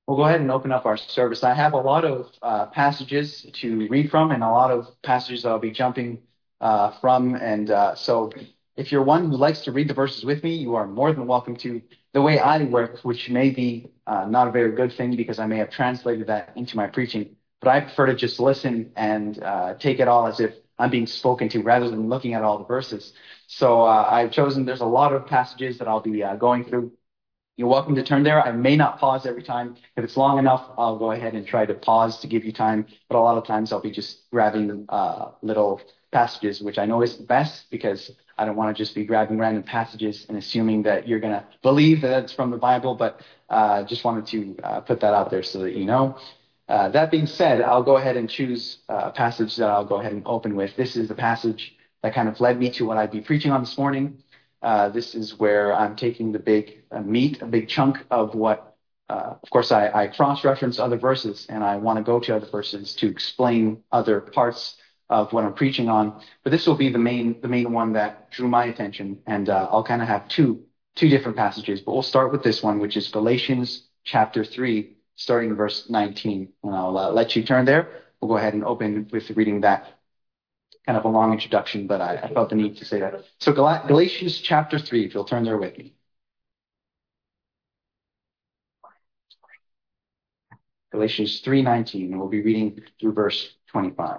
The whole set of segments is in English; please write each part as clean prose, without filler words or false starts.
We'll go ahead and open up our service. I have a lot of passages to read from and a lot of passages I'll be jumping from. So if you're one who likes to read the verses with me, you are more than welcome to. The way I work, which may be not a very good thing because I may have translated that into my preaching, but I prefer to just listen and take it all as if I'm being spoken to rather than looking at all the verses. So I've chosen, there's a lot of passages that I'll be going through. You're welcome to turn there. I may not pause every time. If it's long enough, I'll go ahead and try to pause to give you time. But a lot of times I'll be just grabbing little passages, which I know is best because I don't want to just be grabbing random passages and assuming that you're going to believe that it's from the Bible. But just wanted to put that out there so that you know. That being said, I'll go ahead and choose a passage that I'll go ahead and open with. This is the passage that kind of led me to what I'd be preaching on this morning. This is where I'm taking the big meat, a big chunk of what, of course, I cross-reference other verses, and I want to go to other verses to explain other parts of what I'm preaching on. But this will be the main one that drew my attention, and I'll kind of have two different passages. But we'll start with this one, which is Galatians chapter 3, starting in verse 19. And I'll let you turn there. We'll go ahead and open with reading that. Kind of a long introduction, but I felt the need to say that. So Galatians chapter 3, if you'll turn there with me. Galatians 3:19, and we'll be reading through verse 25.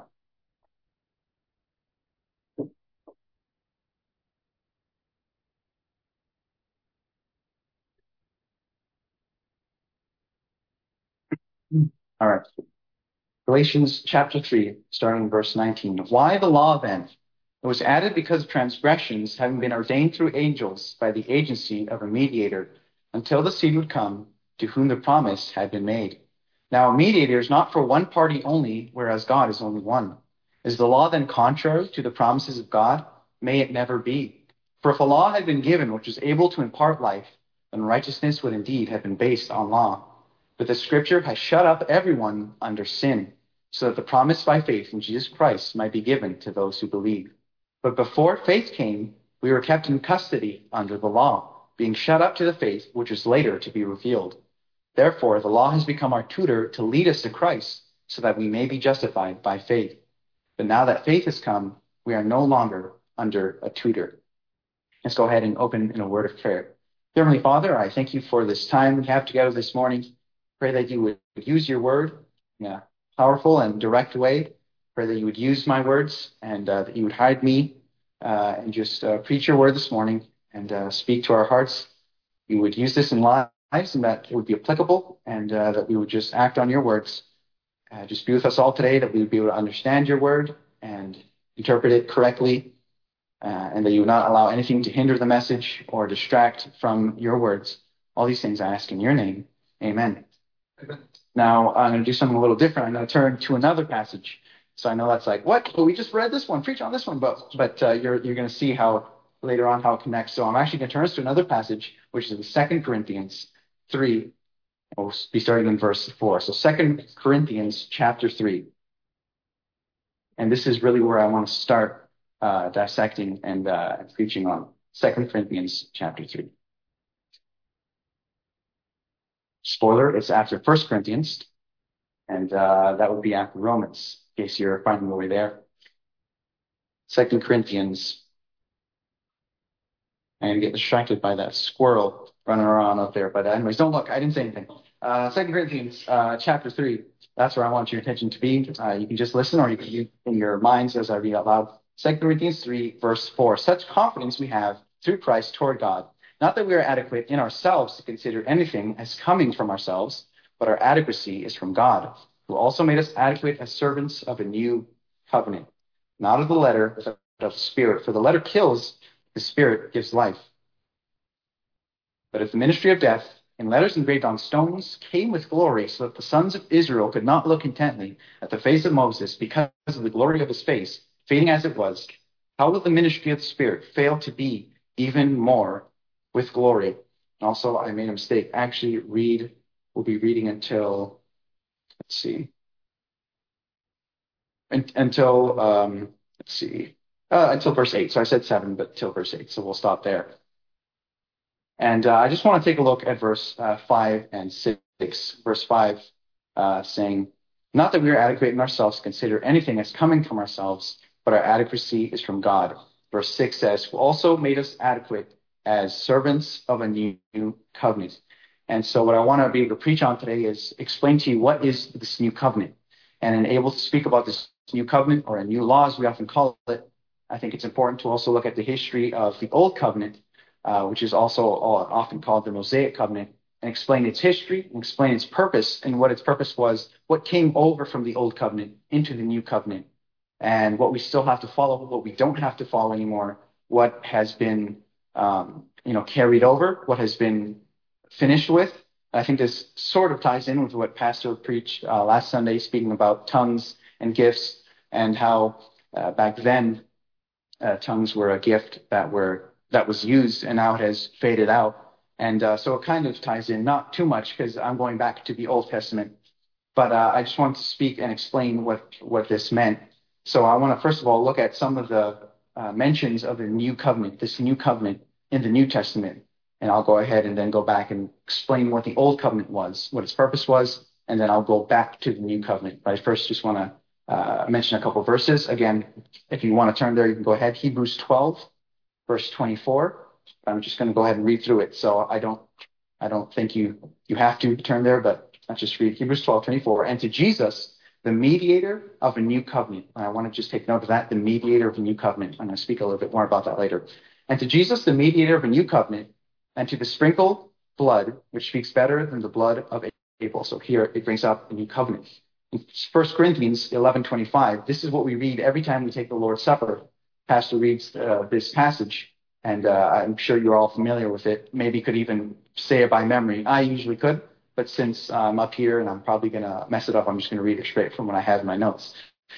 All right. Galatians chapter 3, starting in verse 19. Why the law then? It was added because of transgressions having been ordained through angels by the agency of a mediator until the seed would come to whom the promise had been made. Now a mediator is not for one party only, whereas God is only one. Is the law then contrary to the promises of God? May it never be. For if a law had been given which was able to impart life, then righteousness would indeed have been based on law. But the scripture has shut up everyone under sin, so that the promise by faith in Jesus Christ might be given to those who believe. But before faith came, we were kept in custody under the law, being shut up to the faith which is later to be revealed. Therefore, the law has become our tutor to lead us to Christ, so that we may be justified by faith. But now that faith has come, we are no longer under a tutor. Let's go ahead and open in a word of prayer. Heavenly Father, I thank you for this time we have together this morning. Pray that you would use your word in a powerful and direct way. Pray that you would use my words and that you would hide me and just preach your word this morning and speak to our hearts. You would use this in lives and that it would be applicable and that we would just act on your words. Just be with us all today, that we would be able to understand your word and interpret it correctly, and that you would not allow anything to hinder the message or distract from your words. All these things I ask in your name. Amen. Now, I'm going to do something a little different. I'm going to turn to another passage. So I know that's like, what? Well, we just read this one, preach on this one, but you're going to see how later on how it connects. So I'm actually going to turn us to another passage, which is in 2 Corinthians 3. We'll be starting in verse 4. So 2 Corinthians chapter 3. And this is really where I want to start dissecting and preaching on 2 Corinthians chapter 3. Spoiler, it's after 1 Corinthians, and that would be after Romans, in case you're finding your way there. 2 Corinthians. I'm going to get distracted by that squirrel running around up there. But anyways, don't look. I didn't say anything. 2 Corinthians chapter 3. That's where I want your attention to be. You can just listen, or you can read in your minds as I read out loud. 2 Corinthians 3, verse 4. Such confidence we have through Christ toward God. Not that we are adequate in ourselves to consider anything as coming from ourselves, but our adequacy is from God, who also made us adequate as servants of a new covenant. Not of the letter, but of the Spirit. For the letter kills, the Spirit gives life. But if the ministry of death, in letters engraved on stones, came with glory, so that the sons of Israel could not look intently at the face of Moses because of the glory of his face, fading as it was, how will the ministry of the Spirit fail to be even more with glory? And also, I made a mistake. Actually, we'll be reading until, until verse 8. So I said 7, but till verse 8. So we'll stop there. And I just want to take a look at verse 5 and 6 6, verse 5, saying, "Not that we are adequate in ourselves to consider anything as coming from ourselves, but our adequacy is from God." Verse 6 says, "Who also made us adequate as servants of a new covenant." And so what I want to be able to preach on today is explain to you what is this new covenant. And able to speak about this new covenant, or a new law as we often call it, I think it's important to also look at the history of the old covenant, which is also often called the Mosaic covenant, and explain its history, and explain its purpose, and what its purpose was, what came over from the old covenant into the new covenant, and what we still have to follow, what we don't have to follow anymore, what has been carried over, what has been finished with. I think this sort of ties in with what Pastor preached last Sunday, speaking about tongues and gifts, and how back then tongues were a gift that was used, and now it has faded out. And so it kind of ties in, not too much, because I'm going back to the Old Testament, but I just want to speak and explain what this meant. So I want to first of all look at some of the mentions of the new covenant, this new covenant in the New Testament. And I'll go ahead and then go back and explain what the old covenant was, what its purpose was, and then I'll go back to the new covenant. But I first just want to mention a couple of verses. Again, if you want to turn there, you can go ahead. Hebrews 12, verse 24. I'm just going to go ahead and read through it. So I don't think you have to turn there, but I'll just read Hebrews 12, 24. "And to Jesus, the mediator of a new covenant." And I want to just take note of that, the mediator of a new covenant. I'm going to speak a little bit more about that later. "And to Jesus, the mediator of a new covenant, and to the sprinkled blood, which speaks better than the blood of Abel." So here it brings up the new covenant. In 1 Corinthians 11:25, this is what we read every time we take the Lord's Supper. Pastor reads this passage, and I'm sure you're all familiar with it. Maybe could even say it by memory. I usually could, but since I'm up here and I'm probably going to mess it up, I'm just going to read it straight from what I have in my notes.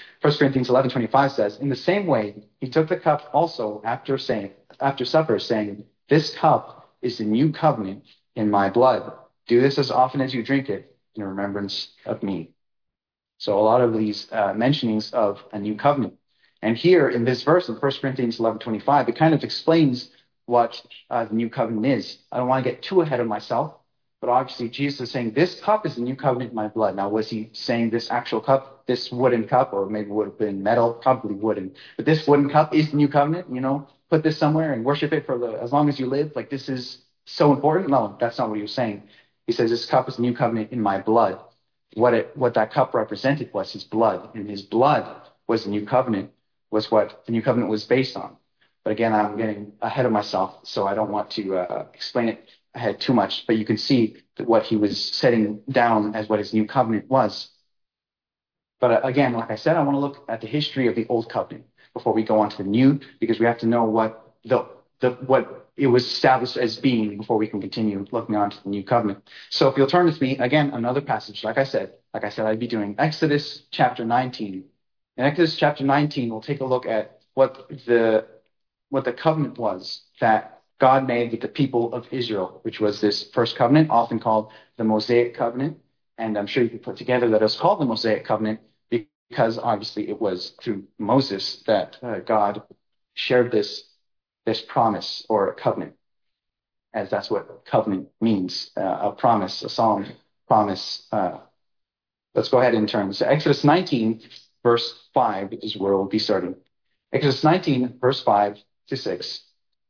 1 Corinthians 11:25 says, "In the same way, he took the cup also after supper, saying, 'This cup is the new covenant in my blood. Do this as often as you drink it in remembrance of me.'" So a lot of these mentionings of a new covenant. And here in this verse in 1 Corinthians 11:25, it kind of explains what the new covenant is. I don't want to get too ahead of myself, but obviously Jesus is saying, "This cup is the new covenant in my blood." Now, was he saying this actual cup, this wooden cup, or maybe it would have been metal, probably wooden, but this wooden cup is the new covenant, put this somewhere and worship it for as long as you live, like this is so important? No, that's not what he was saying. He says, "This cup is the new covenant in my blood." What that cup represented was his blood, and his blood was the new covenant, was what the new covenant was based on. But again, I'm getting ahead of myself, so I don't want to explain it ahead too much, but you can see that what he was setting down as what his new covenant was. But again, like I said, I want to look at the history of the old covenant before we go on to the new, because we have to know what it was established as being before we can continue looking on to the new covenant. So if you'll turn with me, again, another passage, like I said I'd be doing Exodus chapter 19. In Exodus chapter 19, we'll take a look at what the covenant was that God made with the people of Israel, which was this first covenant, often called the Mosaic covenant. And I'm sure you can put together that it was called the Mosaic covenant because obviously it was through Moses that God shared this promise or a covenant, as that's what covenant means, a promise, a solemn promise. Let's go ahead and turn. So Exodus 19, verse 5 is where we'll be starting. Exodus 19, verse 5 to 6.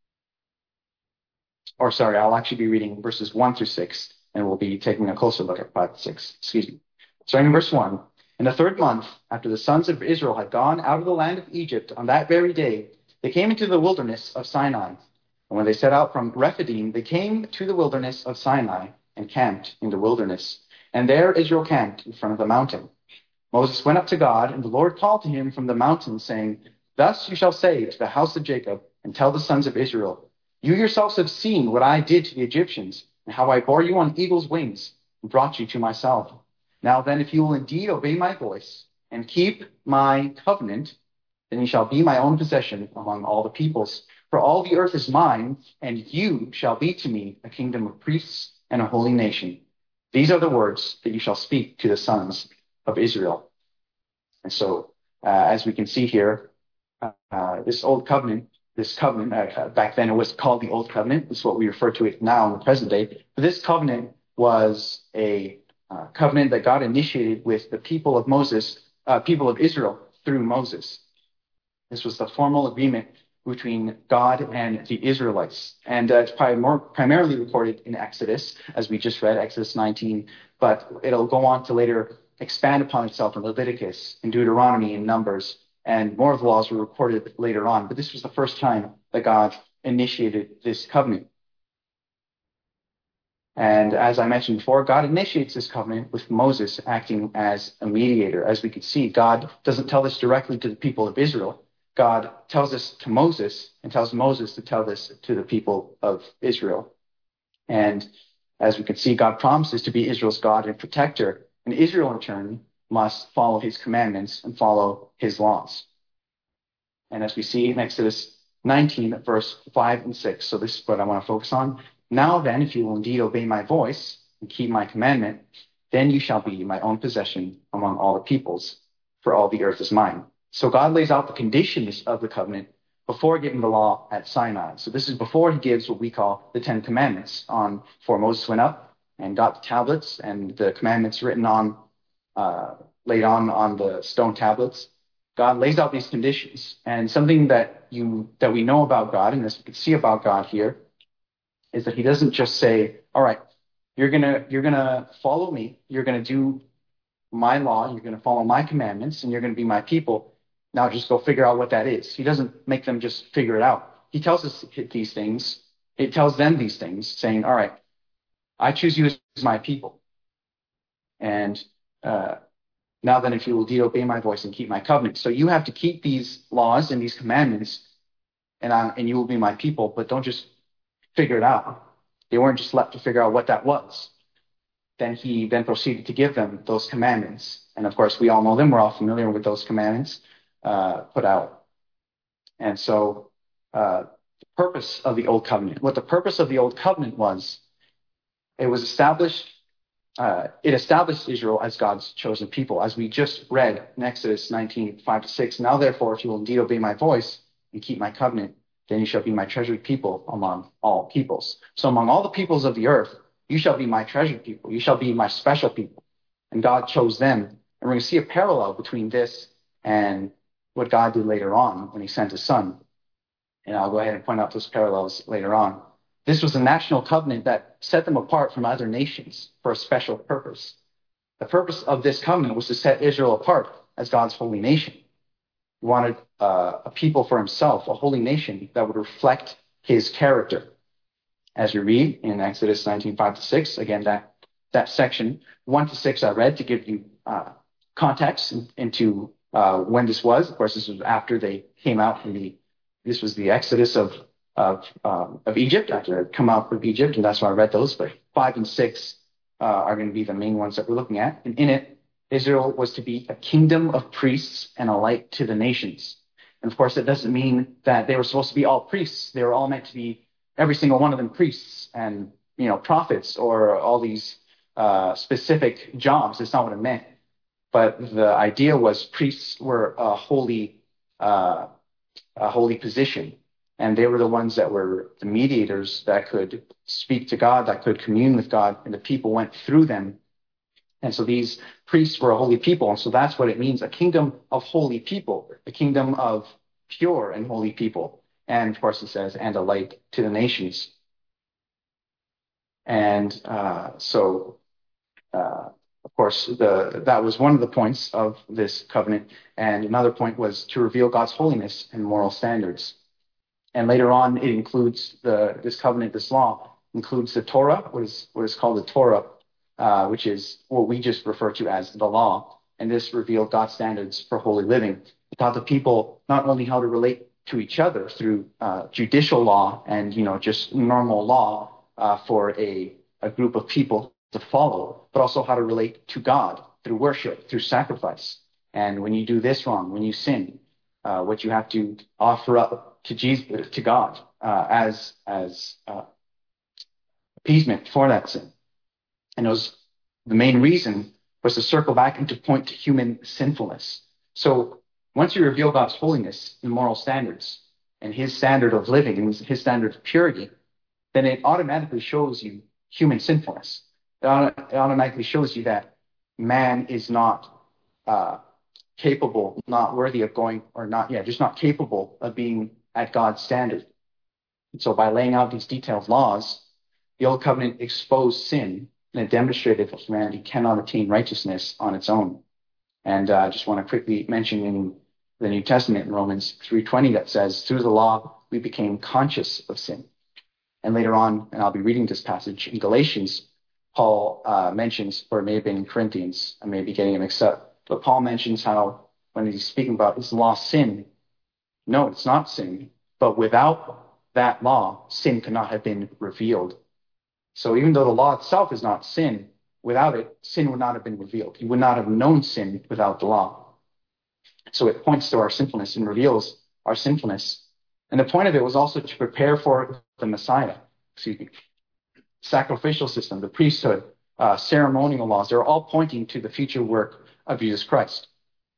Or sorry, I'll actually be reading verses 1 through 6, and we'll be taking a closer look at 5 to 6. Excuse me. Starting in verse 1. "In the third month, after the sons of Israel had gone out of the land of Egypt, on that very day, they came into the wilderness of Sinai. And when they set out from Rephidim, they came to the wilderness of Sinai and camped in the wilderness. And there Israel camped in front of the mountain. Moses went up to God, and the Lord called to him from the mountain, saying, 'Thus you shall say to the house of Jacob, and tell the sons of Israel, you yourselves have seen what I did to the Egyptians, and how I bore you on eagle's wings, and brought you to myself. Now then, if you will indeed obey my voice, and keep my covenant, then you shall be my own possession among all the peoples. For all the earth is mine, and you shall be to me a kingdom of priests and a holy nation. These are the words that you shall speak to the sons of Israel.'" And so, as we can see here, this covenant, back then it was called the Old Covenant. This is what we refer to it now in the present day. But this covenant was a covenant that God initiated with the people of Israel through Moses. This was the formal agreement between God and the Israelites. And it's primarily recorded in Exodus, as we just read, Exodus 19, but it'll go on to later expand upon itself in Leviticus, in Deuteronomy, in Numbers, and more of the laws were recorded later on. But this was the first time that God initiated this covenant. And as I mentioned before, God initiates this covenant with Moses acting as a mediator. As we can see, God doesn't tell this directly to the people of Israel. God tells this to Moses and tells Moses to tell this to the people of Israel. And as we can see, God promises to be Israel's God and protector, and Israel in turn must follow his commandments and follow his laws. And as we see in Exodus 19, verse 5 and 6, so this is what I want to focus on. Now then, if you will indeed obey my voice and keep my commandment, then you shall be my own possession among all the peoples, for all the earth is mine. So God lays out the conditions of the covenant before giving the law at Sinai. So this is before he gives what we call the Ten Commandments before Moses went up and got the tablets and the commandments written laid on the stone tablets. God lays out these conditions. And something that we know about God, and as we can see about God here, is that he doesn't just say, all right, you're gonna follow me, you're gonna do my law, you're gonna follow my commandments, and you're gonna be my people. Now just go figure out what that is. He doesn't make them just figure it out. He tells us these things. He tells them these things, saying, all right, I choose you as my people. And now then, if you will indeed obey my voice and keep my covenant. So you have to keep these laws and these commandments, and you will be my people, but don't just figure it out. They weren't just left to figure out what that was. Then he proceeded to give them those commandments. And of course, we all know them. We're all familiar with those commandments put out. And so the purpose of the Old Covenant, what the purpose of the Old Covenant was, it established Israel as God's chosen people. As we just read in Exodus 19, 5-6, now therefore, if you will indeed obey my voice and keep my covenant, then you shall be my treasured people among all peoples. So among all the peoples of the earth, you shall be my treasured people. You shall be my special people. And God chose them. And we're going to see a parallel between this and what God did later on when he sent his son. And I'll go ahead and point out those parallels later on. This was a national covenant that set them apart from other nations for a special purpose. The purpose of this covenant was to set Israel apart as God's holy nation. He wanted a people for himself, a holy nation that would reflect his character. As we read in Exodus 19, 5-6, again, that section 1-6 I read to give you context into when this was. Of course, this was after they came out from this was the Exodus of Egypt, after they had come out of Egypt, and that's why I read those. But 5 and 6 are going to be the main ones that we're looking at. And in it, Israel was to be a kingdom of priests and a light to the nations. And of course, it doesn't mean that they were supposed to be all priests. They were all meant to be, every single one of them, priests and prophets or all these specific jobs. It's not what it meant. But the idea was priests were a holy position. And they were the ones that were the mediators that could speak to God, that could commune with God, and the people went through them. And so these priests were a holy people. And so that's what it means, a kingdom of holy people, a kingdom of pure and holy people. And of course it says, and a light to the nations. And of course, that was one of the points of this covenant. And another point was to reveal God's holiness and moral standards. And later on, it includes this covenant, this law, includes the Torah, what is called the Torah, which is what we just refer to as the law. And this revealed God's standards for holy living. It taught the people not only how to relate to each other through judicial law and just normal law for a group of people to follow, but also how to relate to God through worship, through sacrifice. And when you do this wrong, when you sin, what you have to offer up to Jesus, to God, as appeasement for that sin. And the main reason was to circle back and to point to human sinfulness. So once you reveal God's holiness and moral standards and his standard of living and his standard of purity, then it automatically shows you human sinfulness. it automatically shows you that man is not capable, not worthy of going, or not, just not capable of being at God's standard. And so by laying out these detailed laws, the Old Covenant exposed sin, and it demonstrated that humanity cannot attain righteousness on its own. And I just want to quickly mention in the New Testament in Romans 3:20 that says, through the law, we became conscious of sin. And later on, and I'll be reading this passage in Galatians, Paul mentions, or it may have been in Corinthians, I may be getting it mixed up, but Paul mentions how when he's speaking about is law sin? No, it's not sin. But without that law, sin could not have been revealed. So even though the law itself is not sin, without it, sin would not have been revealed. You would not have known sin without the law. So it points to our sinfulness and reveals our sinfulness. And the point of it was also to prepare for the Messiah. Sacrificial system, the priesthood, ceremonial laws, they're all pointing to the future work of Jesus Christ.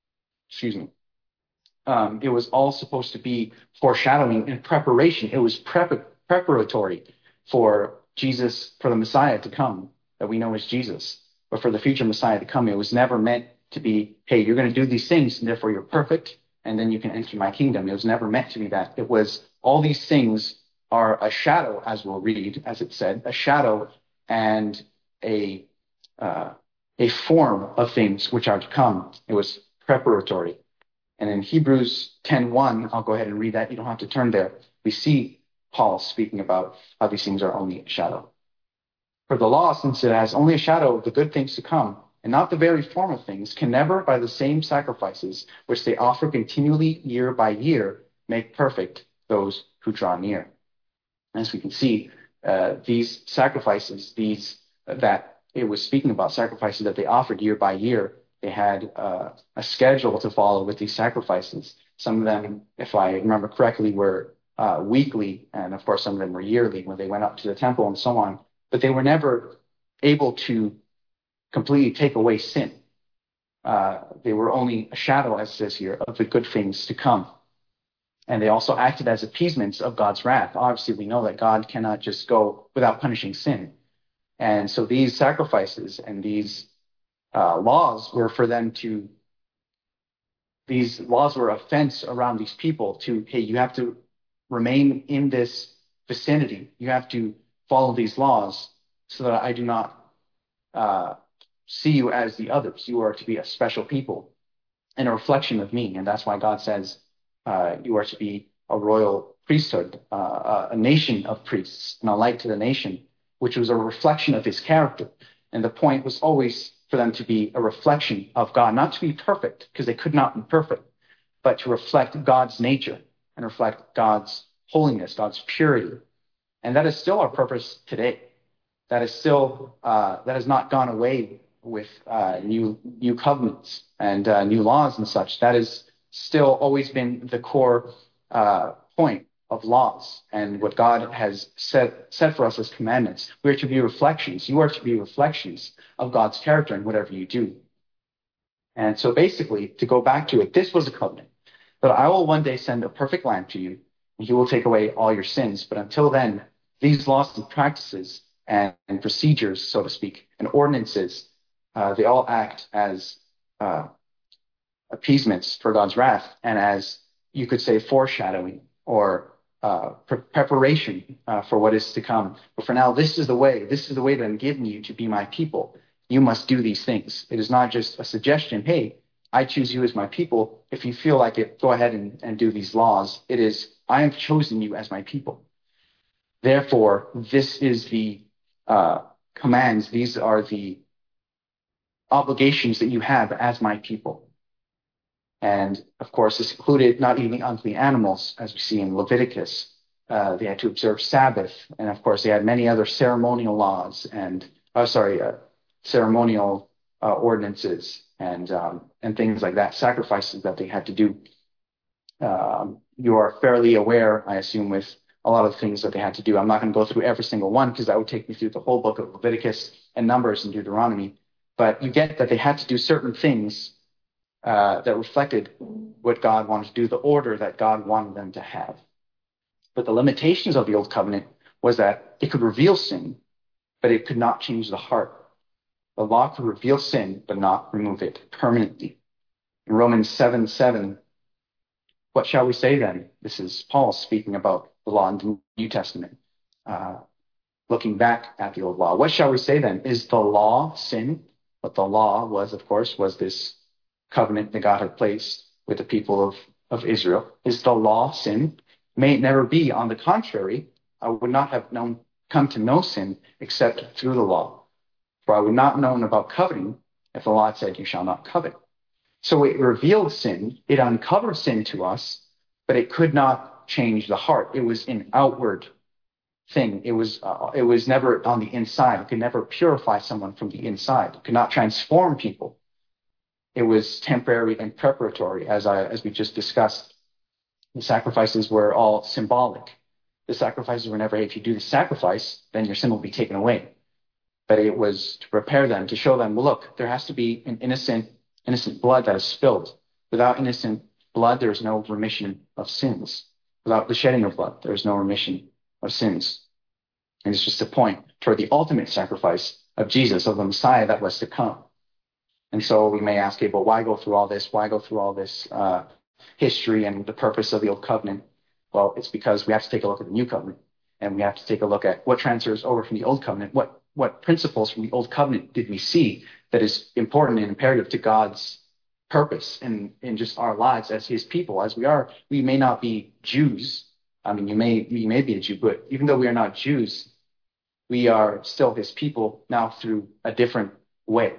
It was all supposed to be foreshadowing and preparation. It was preparatory for Jesus, for the Messiah to come, that we know as Jesus. But for the future Messiah to come, it was never meant to be, hey, you're going to do these things, and therefore you're perfect, and then you can enter my kingdom. It was never meant to be that. It was, all these things are a shadow, as we'll read, as it said, a shadow and a form of things which are to come. It was preparatory. And in Hebrews 10:1, I'll go ahead and read that. You don't have to turn there. We see Paul speaking about how these things are only a shadow. For the law, since it has only a shadow of the good things to come, and not the very form of things, can never, by the same sacrifices which they offer continually year by year, make perfect those who draw near. As we can see, these sacrifices, that it was speaking about, sacrifices that they offered year by year, they had a schedule to follow with these sacrifices. Some of them, if I remember correctly, were weekly, and of course some of them were yearly when they went up to the temple and so on. But they were never able to completely take away sin. They were only a shadow, as it says here, of the good things to come. And they also acted as appeasements of God's wrath. Obviously, we know that God cannot just go without punishing sin. And so these sacrifices and these laws were for them to, these laws were a fence around these people to, hey, you have to remain in this vicinity. You have to follow these laws so that I do not see you as the others. You are to be a special people and a reflection of me. And that's why God says you are to be a royal priesthood, a nation of priests, and a light to the nation, which was a reflection of his character. And the point was always for them to be a reflection of God, not to be perfect, because they could not be perfect, but to reflect God's nature and reflect God's holiness, God's purity. And that is still our purpose today. That is still, that has not gone away with new covenants and new laws and such. That has still always been the core point of laws and what God has set for us as commandments. We are to be reflections. You are to be reflections of God's character in whatever you do. And so basically, to go back to it, this was a covenant, that I will one day send a perfect lamb to you, and he will take away all your sins. But until then, these laws and practices and procedures, so to speak, and ordinances, they all act as appeasements for God's wrath and as, you could say, foreshadowing or preparation for what is to come. But for now, this is the way that I'm giving you to be my people. You must do these things. It is not just a suggestion, hey, I choose you as my people. If you feel like it, go ahead and do these laws. It is, I have chosen you as my people. Therefore, this is the commands. These are the obligations that you have as my people. And of course, this included not eating unclean animals, as we see in Leviticus. They had to observe Sabbath. And of course, they had many other ceremonial laws and, ceremonial ordinances and things like that, sacrifices that they had to do. You are fairly aware, I assume, with a lot of things that they had to do. I'm not going to go through every single one because that would take me through the whole book of Leviticus and Numbers and Deuteronomy. But you get that they had to do certain things that reflected what God wanted to do, the order that God wanted them to have. But the limitations of the Old Covenant was that it could reveal sin, but it could not change the heart. The law could reveal sin, but not remove it permanently. In Romans 7:7, what shall we say then? This is Paul speaking about the law in the New Testament, looking back at the old law. What shall we say then? Is the law sin? What the law was, of course, was this covenant that God had placed with the people of Israel. Is the law sin? May it never be. On the contrary, I would not have come to know sin except through the law. For I would not have known about coveting if the law had said, you shall not covet. So it revealed sin. It uncovered sin to us, but it could not change the heart. It was an outward thing. It was never on the inside. It could never purify someone from the inside. It could not transform people. It was temporary and preparatory, as we just discussed. The sacrifices were all symbolic. The sacrifices were never, hey, if you do the sacrifice, then your sin will be taken away. But it was to prepare them, to show them, well, look, there has to be an innocent blood that is spilled. Without innocent blood, there is no remission of sins. Without the shedding of blood, there is no remission of sins. And it's just a point toward the ultimate sacrifice of Jesus, of the Messiah that was to come. And so we may ask, okay, but why go through all this? Why go through all this history and the purpose of the old covenant? Well, it's because we have to take a look at the new covenant, and we have to take a look at what transfers over from the old covenant. What principles from the old covenant did we see that is important and imperative to God's purpose in just our lives as his people, as we are? We may not be Jews. I mean, you may be a Jew, but even though we are not Jews, we are still his people now through a different way.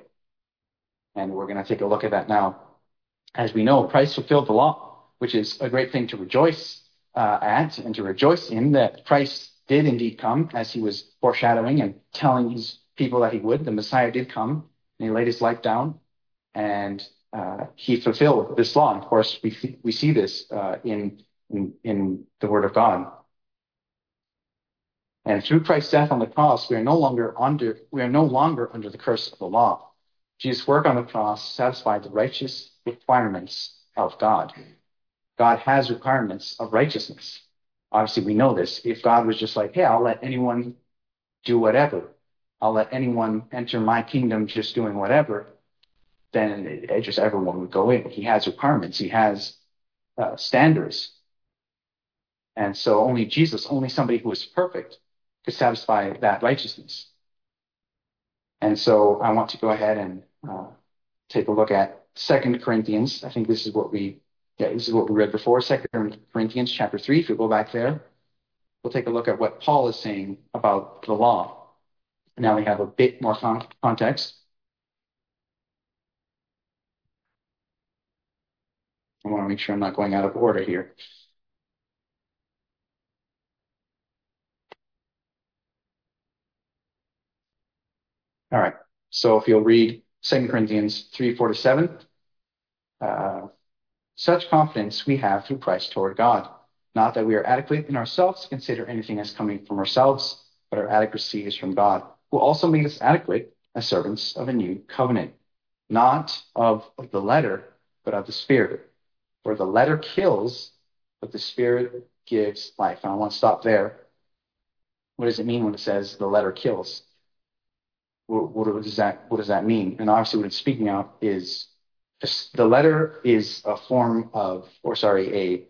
And we're going to take a look at that now. As we know, Christ fulfilled the law, which is a great thing to rejoice at and to rejoice in, that Christ did indeed come as he was foreshadowing and telling his people that he would. The Messiah did come, and he laid his life down, and he fulfilled this law. And of course, we see this in the Word of God. And through Christ's death on the cross, we are no longer under the curse of the law. Jesus' work on the cross satisfied the righteous requirements of God. God has requirements of righteousness. Obviously, we know this. If God was just like, hey, I'll let anyone do whatever, I'll let anyone enter my kingdom just doing whatever, then just everyone would go in. He has requirements. He has standards. And so only Jesus, only somebody who is perfect, could satisfy that righteousness. And so I want to go ahead and take a look at 2 Corinthians. I think this is what we read before, 2 Corinthians chapter 3. If we go back there, we'll take a look at what Paul is saying about the law. Now we have a bit more context. I want to make sure I'm not going out of order here. All right. So if you'll read 2 Corinthians 3:4-7, such confidence we have through Christ toward God. Not that we are adequate in ourselves to consider anything as coming from ourselves, but our adequacy is from God, who also made us adequate as servants of a new covenant, not of the letter, but of the Spirit. For the letter kills, but the Spirit gives life. And I want to stop there. What does it mean when it says the letter kills? What does that mean? And obviously what it's speaking of is the letter is a form of, a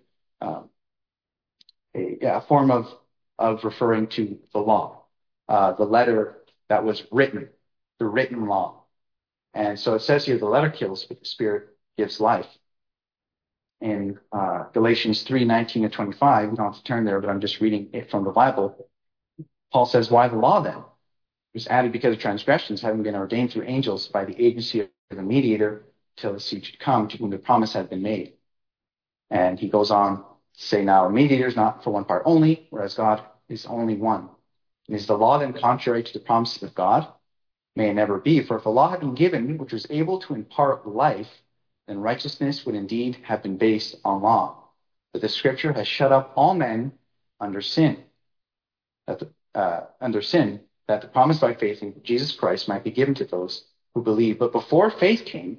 form of referring to the law. The letter that was written, the written law. And so it says here the letter kills, but the Spirit gives life. In Galatians 3:19-25, we don't have to turn there, but I'm just reading it from the Bible. Paul says, why the law then? It was added because of transgressions, having been ordained through angels by the agency of the mediator, till the seed should come, to whom the promise had been made. And he goes on to say, now a mediator is not for one part only, whereas God is only one. And is the law then contrary to the promises of God? May it never be. For if a law had been given which was able to impart life, then righteousness would indeed have been based on law. But the Scripture has shut up all men under sin, that the promise by faith in Jesus Christ might be given to those who believe. But before faith came,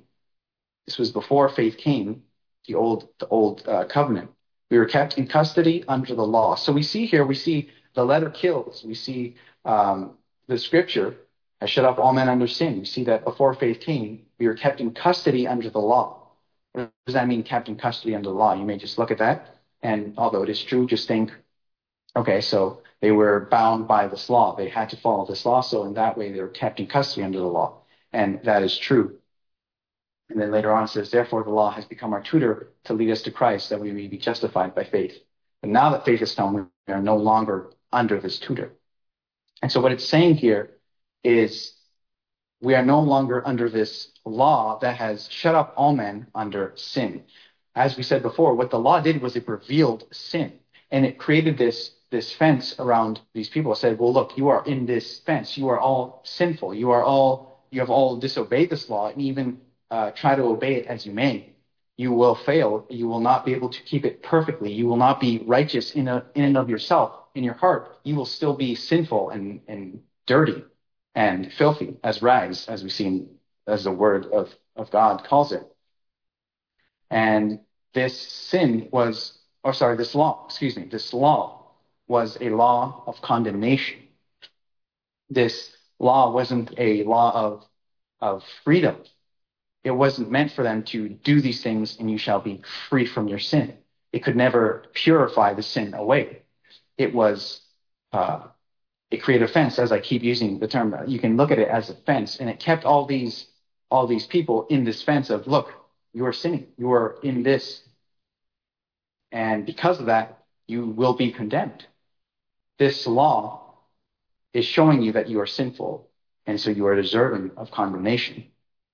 the old covenant, we were kept in custody under the law. So we see the letter kills. We see the Scripture has shut up all men under sin. You see that before faith came, we were kept in custody under the law. What does that mean, kept in custody under the law? You may just look at that, and although it is true, just think, okay, so they were bound by this law. They had to follow this law, so in that way they were kept in custody under the law. And that is true. And then later on it says, therefore the law has become our tutor to lead us to Christ, that we may be justified by faith. But now that faith is come, we are no longer under this tutor. And so what it's saying here is we are no longer under this law that has shut up all men under sin. As we said before, what the law did was it revealed sin. And it created this fence around these people. It said, well, look, you are in this fence. You are all sinful. You have all disobeyed this law, and even try to obey it as you may. You will fail. You will not be able to keep it perfectly. You will not be righteous in and of yourself. In your heart, you will still be sinful and dirty and filthy as rags, as we've seen, as the word of God calls it. And this law was a law of condemnation. This law wasn't a law of freedom. It wasn't meant for them to do these things and you shall be free from your sin. It could never purify the sin away. It created a fence, as I keep using the term. You can look at it as a fence, and it kept all these people in this fence of, look, you are sinning. You are in this. And because of that, you will be condemned. This law is showing you that you are sinful, and so you are deserving of condemnation.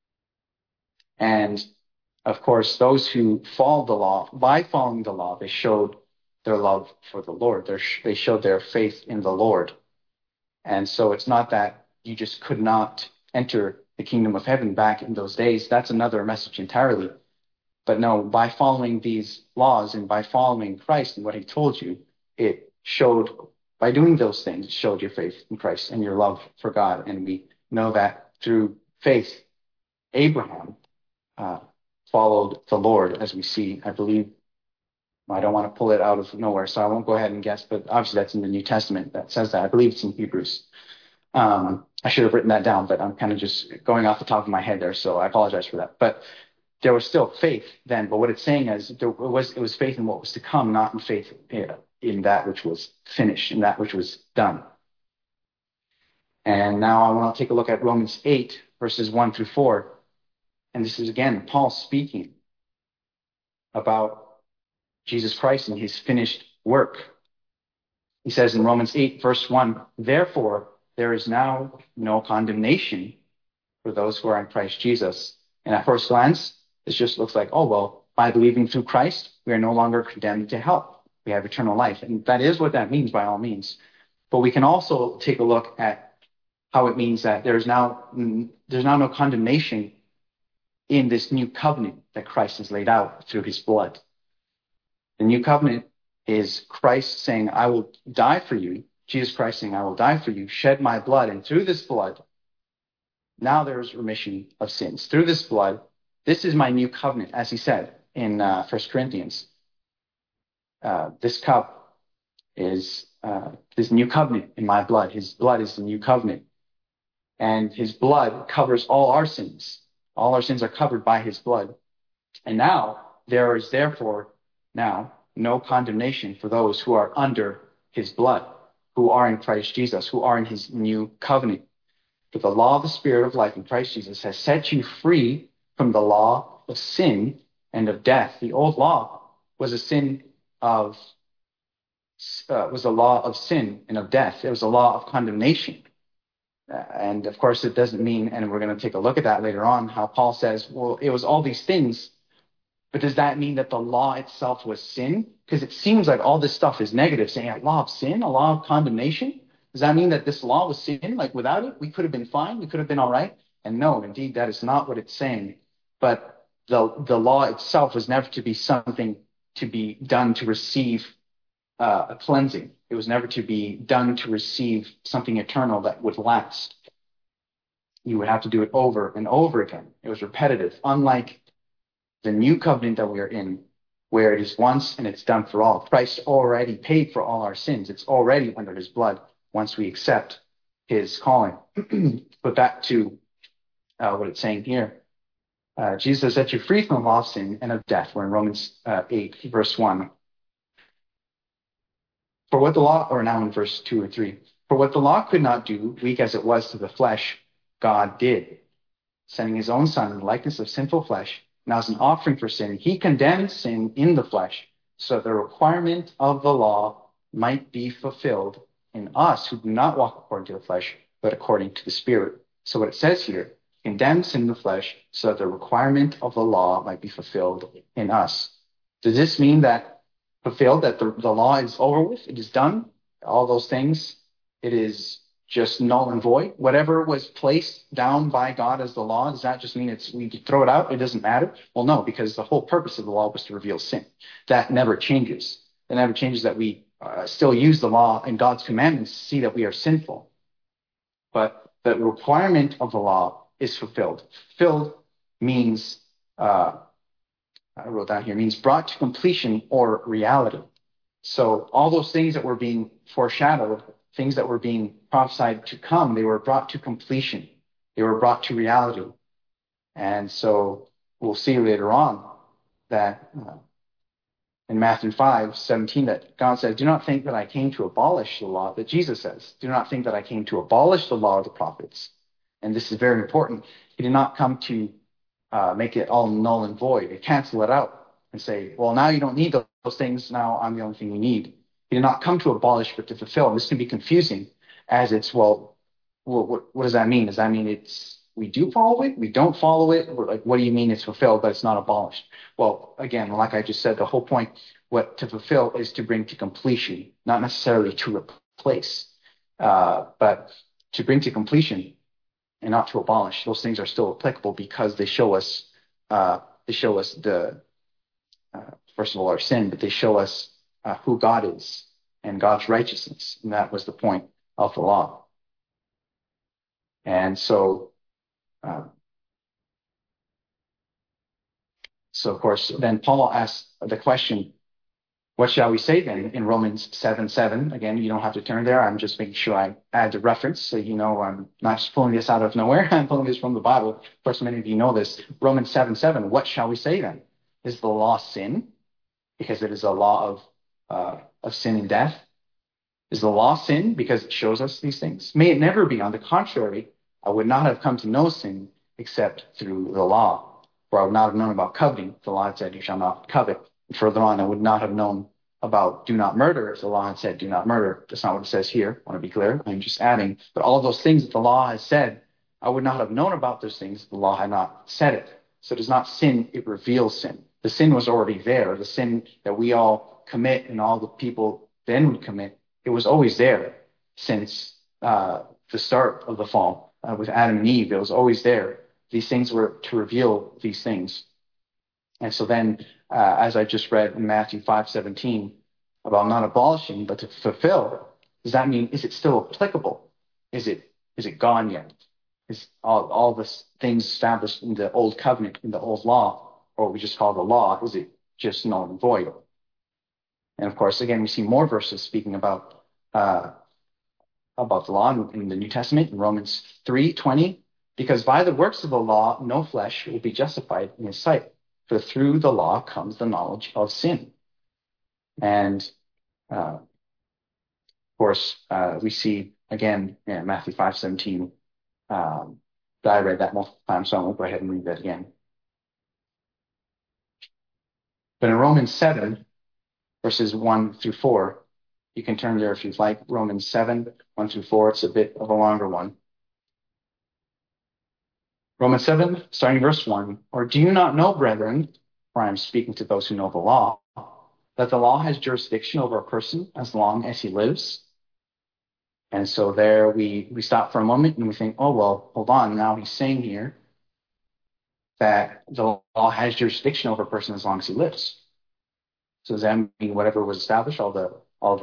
And of course, those who follow the law, by following the law, they showed their love for the Lord. They showed their faith in the Lord. And so it's not that you just could not enter the kingdom of heaven back in those days. That's another message entirely. But no, by following these laws and by following Christ and what he told you, it showed, by doing those things, it showed your faith in Christ and your love for God. And we know that through faith, Abraham followed the Lord, as we see, I believe. I don't want to pull it out of nowhere, so I won't go ahead and guess, but obviously that's in the New Testament that says that. I believe it's in Hebrews. I should have written that down, but I'm kind of just going off the top of my head there, so I apologize for that. But there was still faith then, but what it's saying is it was faith in what was to come, not in faith in that which was finished, in that which was done. And now I want to take a look at Romans 8, verses 1 through 4. And this is, again, Paul speaking about Jesus Christ and his finished work. He says in Romans 8, verse 1, therefore, there is now no condemnation for those who are in Christ Jesus. And at first glance, this just looks like, oh, well, by believing through Christ, we are no longer condemned to hell. We have eternal life. And that is what that means by all means. But we can also take a look at how it means that there's now no condemnation in this new covenant that Christ has laid out through his blood. The new covenant is Christ saying, I will die for you. Jesus Christ saying, I will die for you, shed my blood. And through this blood, now there is remission of sins. Through this blood, this is my new covenant, as he said in 1 Corinthians. This cup is this new covenant in my blood. His blood is the new covenant. And his blood covers all our sins. All our sins are covered by his blood. And now there is therefore now no condemnation for those who are under his blood, who are in Christ Jesus, who are in his new covenant. For the law of the Spirit of life in Christ Jesus has set you free from the law of sin and of death. The old law was a law of sin and of death. It was a law of condemnation. And of course, it doesn't mean, and we're going to take a look at that later on, how Paul says, well, it was all these things, but does that mean that the law itself was sin? Because it seems like all this stuff is negative, saying a law of sin, a law of condemnation. Does that mean that this law was sin? Like without it, we could have been fine, we could have been all right? And no, indeed, that is not what it's saying. But the law itself was never to be something to be done to receive a cleansing. It was never to be done to receive something eternal that would last. You would have to do it over and over again. It was repetitive, unlike the new covenant that we are in, where it is once and it's done for all. Christ already paid for all our sins. It's already under his blood once we accept his calling. But back to what it's saying here. Jesus has set you free from the law of sin and of death. We're in Romans 8, verse 1. For what the law, or now in verse 2 or 3. For what the law could not do, weak as it was to the flesh, God did, sending his own Son in the likeness of sinful flesh. Now as an offering for sin, he condemned sin in the flesh, so that the requirement of the law might be fulfilled in us who do not walk according to the flesh, but according to the Spirit. So what it says here, condemned sin in the flesh, so that the requirement of the law might be fulfilled in us. Does this mean that fulfilled, that the law is over with, it is done, all those things, it is just null and void? Whatever was placed down by God as the law, does that just mean we throw it out, it doesn't matter? Well, no, because the whole purpose of the law was to reveal sin. That never changes. It never changes that we still use the law and God's commandments to see that we are sinful. But the requirement of the law is fulfilled. Fulfilled means, I wrote down here, means brought to completion or reality. So all those things that were being foreshadowed, things that were being prophesied to come, they were brought to completion. They were brought to reality. And so we'll see later on that in Matthew 5:17 that God says, do not think that I came to abolish the law, that Jesus says, do not think that I came to abolish the law of the prophets. And this is very important. He did not come to make it all null and void, and cancel it out and say, well, now you don't need those things. Now I'm the only thing you need. He did not come to abolish, but to fulfill. This can be confusing as it's, what does that mean? Does that mean we do follow it? We don't follow it? Or like, what do you mean it's fulfilled, but it's not abolished? Well, again, like I just said, the whole point, what to fulfill is to bring to completion, not necessarily to replace, but to bring to completion and not to abolish. Those things are still applicable because they show us the first of all, our sin, but they show us who God is and God's righteousness. And that was the point of the law. And so of course, then Paul asks the question, what shall we say then in Romans 7:7? Again, you don't have to turn there. I'm just making sure I add the reference so you know I'm not just pulling this out of nowhere. I'm pulling this from the Bible. Of course, many of you know this. Romans 7:7, what shall we say then? Is the law sin? Because it is a law of sin and death. Is the law sin because it shows us these things? May it never be. On the contrary, I would not have come to know sin except through the law. For I would not have known about coveting. The law had said, you shall not covet. And further on, I would not have known about do not murder if the law had said do not murder. That's not what it says here. I want to be clear. I'm just adding. But all of those things that the law has said, I would not have known about those things if the law had not said it. So it is not sin, it reveals sin. The sin was already there. The sin that we all commit and all the people then would commit, it was always there since the start of the fall. With Adam and Eve, it was always there. These things were to reveal these things. And so then, as I just read in Matthew 5:17, about not abolishing, but to fulfill, does that mean, is it still applicable? Is it gone yet? Is all the things established in the old covenant, in the old law, or what we just call the law, is it just null and void? And of course, again, we see more verses speaking about the law in the New Testament, in Romans 3:20, because by the works of the law, no flesh will be justified in his sight, for through the law comes the knowledge of sin. And of course, we see again in Matthew 5:17, I read that multiple times, so I'm going to go ahead and read that again. But in Romans 7, verses 1 through 4, you can turn there if you'd like. Romans 7, 1 through 4, it's a bit of a longer one. Romans 7, starting verse 1, or do you not know, brethren, for I am speaking to those who know the law, that the law has jurisdiction over a person as long as he lives? And so there we stop for a moment and we think, oh, well, hold on. Now he's saying here that the law has jurisdiction over a person as long as he lives. So does that mean whatever was established, all the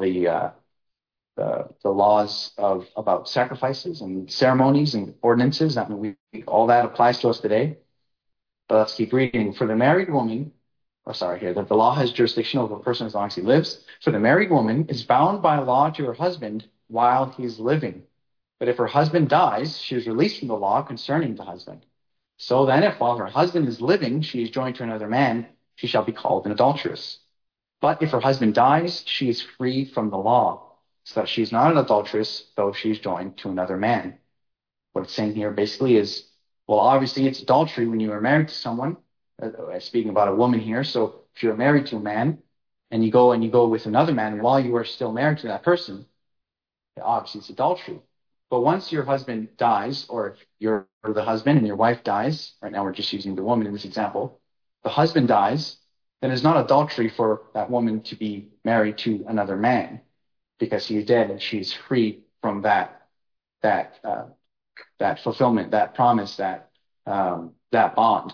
laws about sacrifices and ceremonies and ordinances, that all that applies to us today? But let's keep reading. For the married woman, that the law has jurisdiction over a person as long as he lives. For the married woman is bound by law to her husband while he's living. But if her husband dies, she is released from the law concerning the husband. So then, if while her husband is living, she is joined to another man, she shall be called an adulteress. But if her husband dies, she is free from the law, so that she is not an adulteress, though she is joined to another man. What it's saying here basically is, well, obviously it's adultery when you are married to someone. Speaking about a woman here. So if you're married to a man and you go with another man while you are still married to that person, obviously it's adultery. But once your husband dies, or if you're the husband and your wife dies, right now we're just using the woman in this example, the husband dies, then it's not adultery for that woman to be married to another man because he is dead and she is free from that fulfillment, that promise, that bond.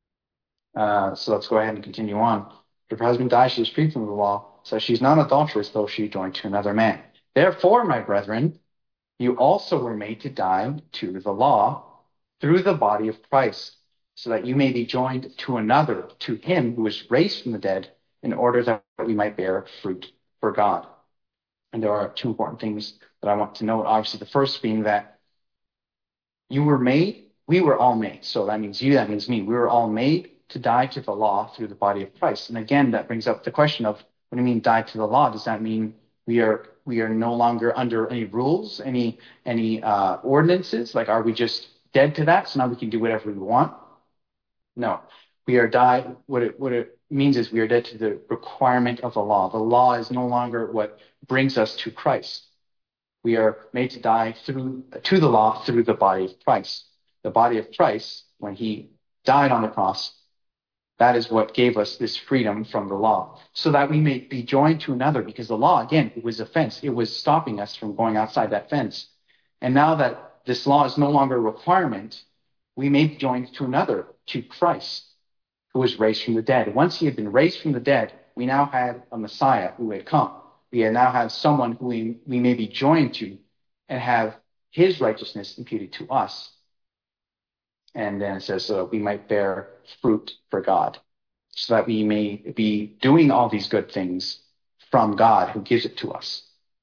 So let's go ahead and continue on. If her husband dies, she is free from the law, so she's not adulteress, though she is joined to another man. Therefore, my brethren, you also were made to die to the law through the body of Christ, so that you may be joined to another, to him who was raised from the dead, in order that we might bear fruit for God. And there are two important things that I want to note. Obviously, the first being that you were made, we were all made. So that means you, that means me. We were all made to die to the law through the body of Christ. And again, that brings up the question of, what do you mean die to the law? Does that mean we are no longer under any rules, any ordinances? Like, are we just dead to that? So now we can do whatever we want? No, we are died. What it means is we are dead to the requirement of the law. The law is no longer what brings us to Christ. We are made to die to the law through the body of Christ. The body of Christ, when he died on the cross, that is what gave us this freedom from the law, so that we may be joined to another, because the law, again, it was a fence. It was stopping us from going outside that fence. And now that this law is no longer a requirement, we may be joined to another, to Christ, who was raised from the dead. Once he had been raised from the dead, we now had a Messiah who had come. We now have someone who we may be joined to and have his righteousness imputed to us. And then it says, so we might bear fruit for God, so that we may be doing all these good things from God who gives it to us.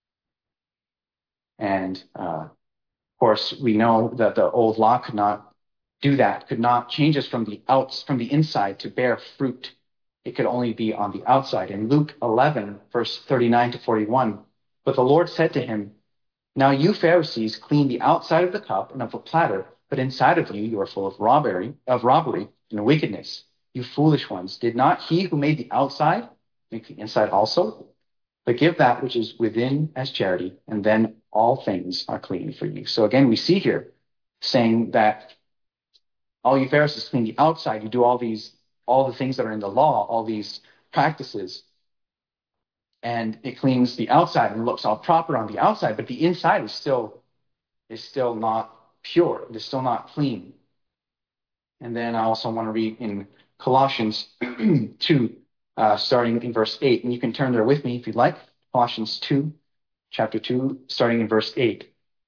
And of course, we know that the old law could not do that, could not change us from the inside to bear fruit. It could only be on the outside. In Luke 11, verse 39 to 41, but the Lord said to him, now you Pharisees clean the outside of the cup and of the platter, but inside of you are full of robbery and wickedness. You foolish ones, did not he who made the outside make the inside also? But give that which is within as charity, and then all things are clean for you. So again, we see here saying that all you Pharisees clean the outside. You do all the things that are in the law, all these practices, and it cleans the outside and looks all proper on the outside, but the inside is still not pure. It is still not clean. And then I also want to read in Colossians 2, starting in verse 8. And you can turn there with me if you'd like. Colossians 2, chapter 2, starting in verse 8.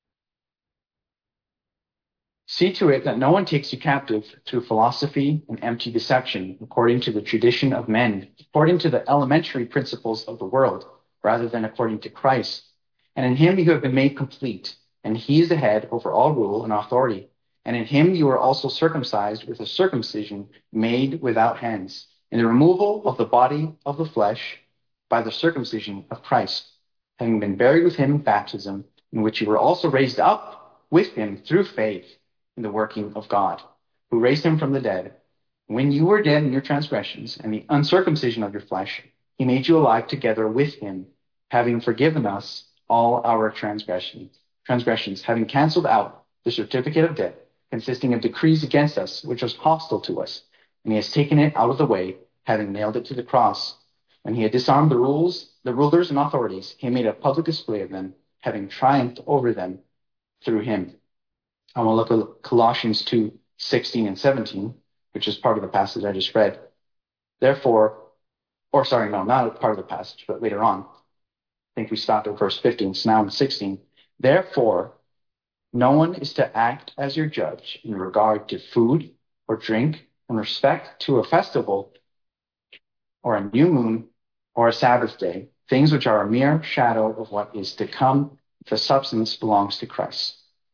See to it that no one takes you captive through philosophy and empty deception, according to the tradition of men, according to the elementary principles of the world, rather than according to Christ. And in him you have been made complete, and he is the head over all rule and authority. And in him you are also circumcised with a circumcision made without hands, in the removal of the body of the flesh by the circumcision of Christ, having been buried with him in baptism, in which you were also raised up with him through faith in the working of God, who raised him from the dead. When you were dead in your transgressions and the uncircumcision of your flesh, he made you alive together with him, having forgiven us all our transgressions, having canceled out the certificate of debt, consisting of decrees against us, which was hostile to us, and he has taken it out of the way, having nailed it to the cross. When he had disarmed the rulers and authorities, he made a public display of them, having triumphed over them through him. I want to look at Colossians 2, 16 and 17, which is part of the passage I just read. Therefore, not part of the passage, but later on. I think we stopped at verse 15, so now in 16. Therefore, no one is to act as your judge in regard to food or drink in respect to a festival or a new moon or a Sabbath day, things which are a mere shadow of what is to come, if the substance belongs to Christ.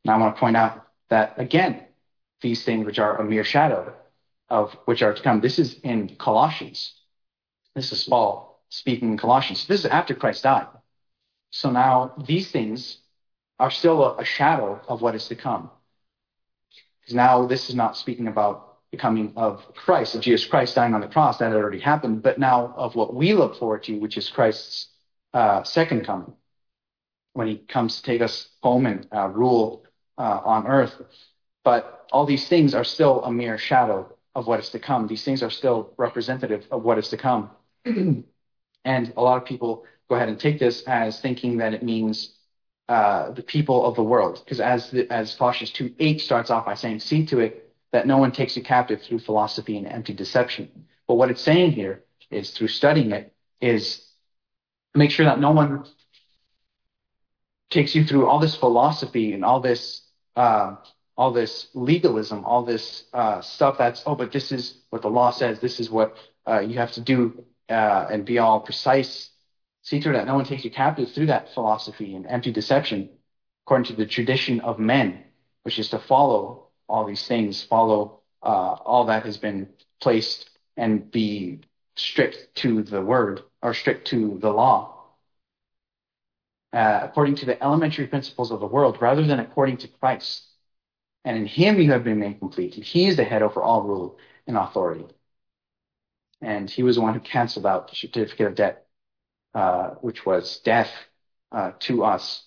And I want to point out that, again, these things which are a mere shadow of which are to come. This is in Colossians. This is Paul speaking in Colossians. This is after Christ died. So now these things are still a shadow of what is to come. Because now this is not speaking about the coming of Christ, of Jesus Christ dying on the cross. That had already happened. But now of what we look forward to, which is Christ's second coming, when he comes to take us home and rule on earth. But all these things are still a mere shadow of what is to come. These things are still representative of what is to come. And a lot of people go ahead and take this as thinking that it means the people of the world. Because as Colossians 2:8 starts off by saying, see to it that no one takes you captive through philosophy and empty deception. But what it's saying here is, through studying it, is make sure that no one takes you through all this philosophy and all this legalism, all this stuff that's, oh, but this is what the law says, this is what you have to do, and be all precise. See to it that no one takes you captive through that philosophy and empty deception, according to the tradition of men, which is to follow all these things, follow all that has been placed, and be strict to the word, or strict to the law. According to the elementary principles of the world, rather than according to Christ. And in him you have been made complete. He is the head over all rule and authority. And he was the one who canceled out the certificate of debt, which was death to us.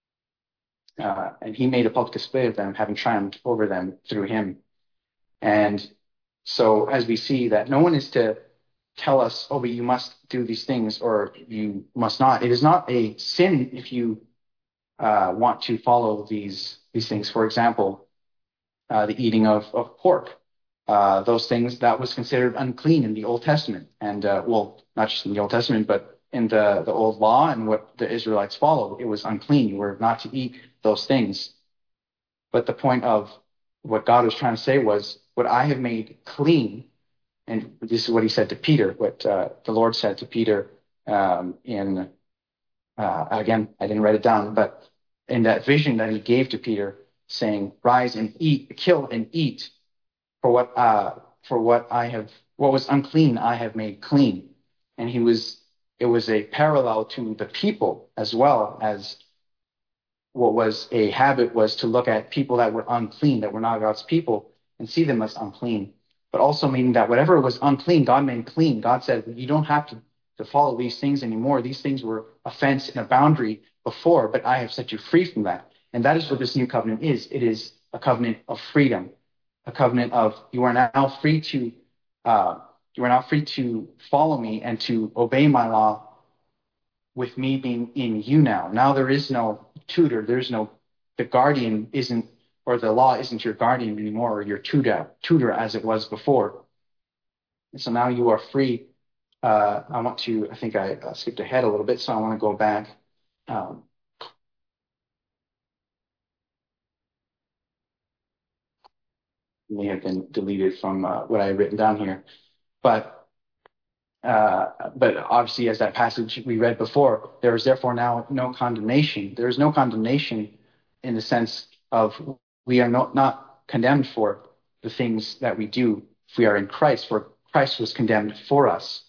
And he made a public display of them, having triumphed over them through him. And so as we see that no one is to tell us, oh, but you must do these things or you must not. It is not a sin if you want to follow these things. For example, the eating of pork. Those things, that was considered unclean in the Old Testament. And, well, not just in the Old Testament, but in the Old Law and what the Israelites followed. It was unclean. You were not to eat those things. But the point of what God was trying to say was, what I have made clean. And this is what he said to Peter, what the Lord said to Peter again, I didn't write it down, but in that vision that he gave to Peter, saying, rise and eat, kill and eat, for what was unclean I have made clean. And it was a parallel to the people, as well as what was a habit was to look at people that were unclean, that were not God's people, and see them as unclean. But also meaning that whatever was unclean, God made clean. God said, you don't have to follow these things anymore. These things were a fence and a boundary before, but I have set you free from that. And that is what this new covenant is. It is a covenant of freedom, a covenant of you are now free to follow me and to obey my law, with me being in you now. Now there is no tutor. The guardian isn't, or the law isn't your guardian anymore, or your tutor as it was before. And so now you are free. I think I skipped ahead a little bit, so I want to go back. May have been deleted from what I had written down here. But obviously, as that passage we read before, there is therefore now no condemnation. There is no condemnation in the sense of we are not condemned for the things that we do if we are in Christ, for Christ was condemned for us.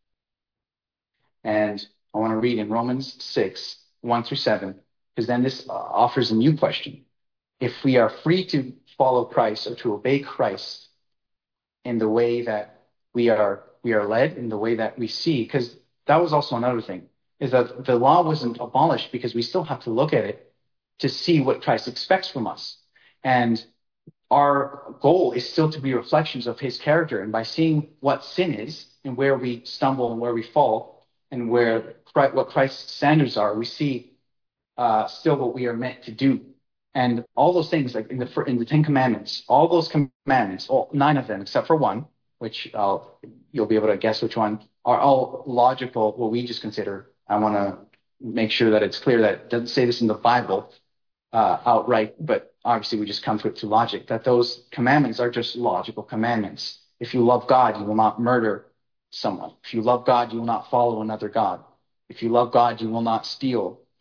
And I want to read in Romans 6, 1-7, because then this offers a new question. If we are free to follow Christ or to obey Christ in the way that we are led, in the way that we see, because that was also another thing, is that the law wasn't abolished because we still have to look at it to see what Christ expects from us. And our goal is still to be reflections of his character. And by seeing what sin is and where we stumble and where we fall and what Christ's standards are, we see still what we are meant to do. And all those things, like in the Ten Commandments, all those commandments, all 9 of them except for one, which you'll be able to guess which one, are all logical, what we just consider. I want to make sure that it's clear that it doesn't say this in the Bible outright, but obviously we just come to it through logic, that those commandments are just logical commandments. If you love God, you will not murder someone. If you love God, you will not follow another God. If you love God, you will not steal.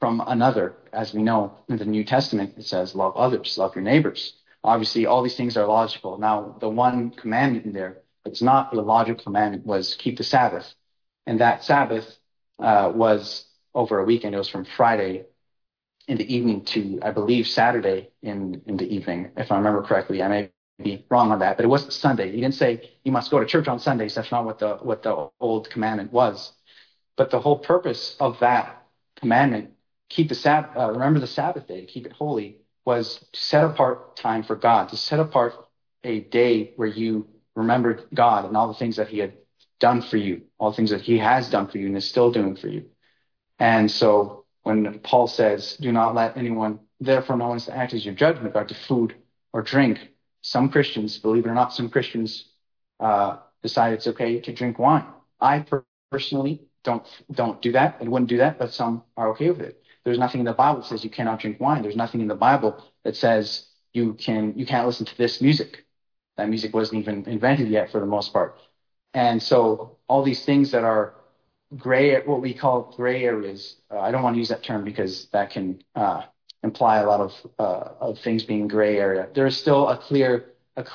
from another. As we know in the New Testament, it says, love others, love your neighbors. Obviously, all these things are logical. Now, the one commandment in there that's not a logical commandment was keep the Sabbath. And that Sabbath was over a weekend. It was from Friday in the evening to, I believe, Saturday in the evening, if I remember correctly. I may be wrong on that, but it wasn't Sunday. He didn't say you must go to church on Sundays. That's not what the old commandment was. But the whole purpose of that commandment, keep the Sabbath, remember the Sabbath day, keep it holy, was to set apart time for God, to set apart a day where you remembered God and all the things that he had done for you, all the things that he has done for you and is still doing for you. And so when Paul says, do not let anyone, therefore no one is to act as your judgment about to food or drink. Some Christians, believe it or not, some Christians decide it's okay to drink wine. I personally don't do that and wouldn't do that, but some are okay with it. There's nothing in the Bible that says you cannot drink wine. There's nothing in the Bible that says you can't listen to this music. That music wasn't even invented yet for the most part. And so all these things that are gray, what we call gray areas, I don't want to use that term because that can imply a lot of things being gray area. There is still a clear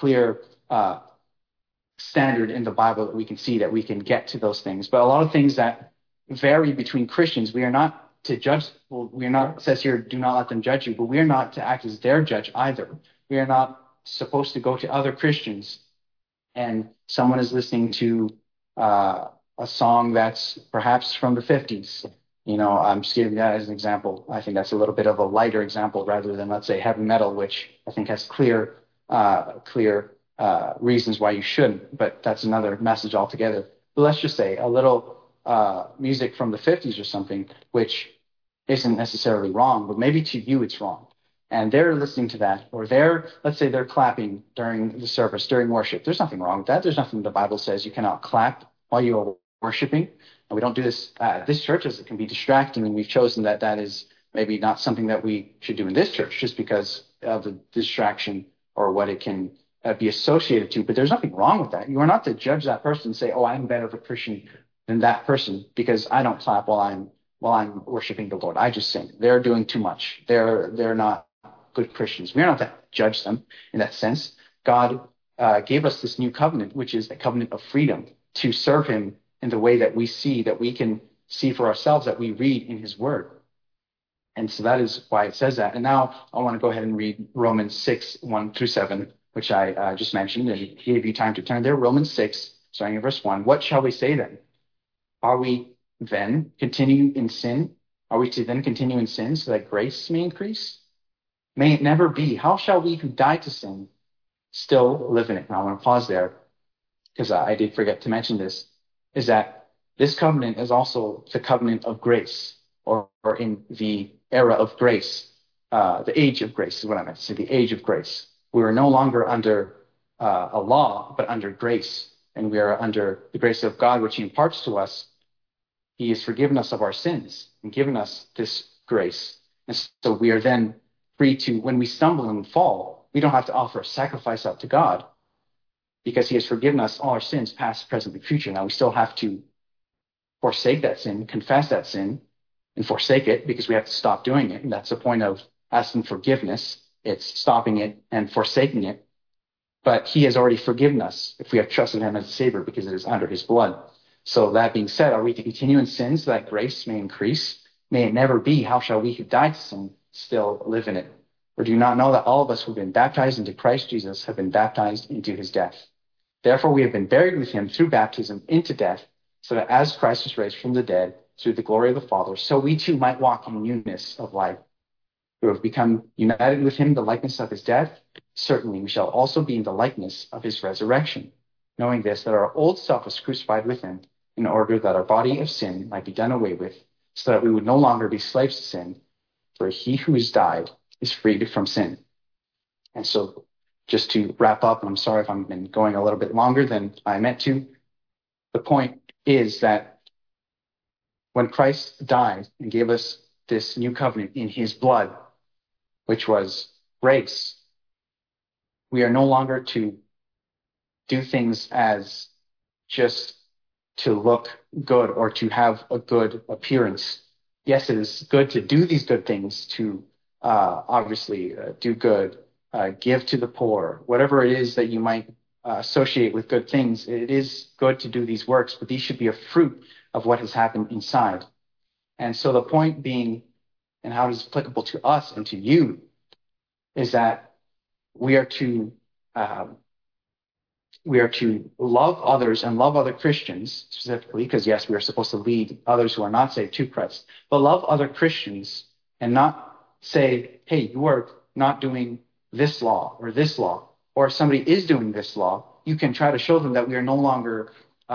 standard in the Bible that we can see that we can get to those things. But a lot of things that vary between Christians, we are not to judge. Well, we are not, it says here, do not let them judge you, but we are not to act as their judge either. We are not supposed to go to other Christians and someone is listening to a song that's perhaps from the 50s. You know, I'm just giving that as an example. I think that's a little bit of a lighter example rather than, let's say, heavy metal, which I think has clear reasons why you shouldn't. But that's another message altogether. But let's just say a little music from the 50s or something, which isn't necessarily wrong, but maybe to you it's wrong. And they're listening to that, or let's say they're clapping during the service, during worship. There's nothing wrong with that. There's nothing the Bible says you cannot clap while you are worshiping. And we don't do this at this church as it can be distracting, and we've chosen that is maybe not something that we should do in this church just because of the distraction or what it can be associated to. But there's nothing wrong with that. You are not to judge that person and say, oh, I'm better of a Christian than that person because I don't clap while I'm worshiping the Lord. I just sing. They're doing too much. They're not good Christians. We are not to judge them in that sense. God gave us this new covenant, which is a covenant of freedom to serve him in the way that we see, that we can see for ourselves, that we read in his word. And so that is why it says that. And now I want to go ahead and read Romans 6, 1 through 7, which I just mentioned and gave you time to turn there. Romans 6, starting in verse 1. What shall we say then? Are we then continue in sin? Are we to then continue in sin so that grace may increase? May it never be. How shall we who died to sin still live in it? Now I want to pause there because I did forget to mention this, is that this covenant is also the covenant of grace, or in the era of grace, the age of grace is what I meant to say, the age of grace. We are no longer under a law, but under grace, and we are under the grace of God, which he imparts to us. He has forgiven us of our sins and given us this grace. And so we are then free to, when we stumble and fall, we don't have to offer a sacrifice up to God because he has forgiven us all our sins, past, present, and future. Now we still have to forsake that sin, confess that sin, and forsake it because we have to stop doing it. And that's the point of asking forgiveness. It's stopping it and forsaking it. But he has already forgiven us if we have trusted him as a Savior because it is under his blood. So that being said, are we to continue in sin so that grace may increase? May it never be. How shall we who died to sin still live in it? Or do you not know that all of us who have been baptized into Christ Jesus have been baptized into his death? Therefore we have been buried with him through baptism into death, so that as Christ was raised from the dead through the glory of the Father, so we too might walk in newness of life. Who have become united with him in the likeness of his death, certainly we shall also be in the likeness of his resurrection, knowing this, that our old self was crucified with him, in order that our body of sin might be done away with, so that we would no longer be slaves to sin, for he who has died is freed from sin. And so just to wrap up, and I'm sorry if I've been going a little bit longer than I meant to, the point is that when Christ died and gave us this new covenant in his blood, which was grace, we are no longer to do things as just to look good or to have a good appearance. yes, it is good to do these good things, to obviously do good, give to the poor, whatever it is that you might associate with good things. It is good to do these works, but these should be a fruit of what has happened inside. And so the point being, and how it is applicable to us and to you, is that we are to love others and love other Christians specifically, because yes, we are supposed to lead others who are not saved to Christ, but love other Christians and not say, hey, you are not doing this law, or if somebody is doing this law, you can try to show them that we are no longer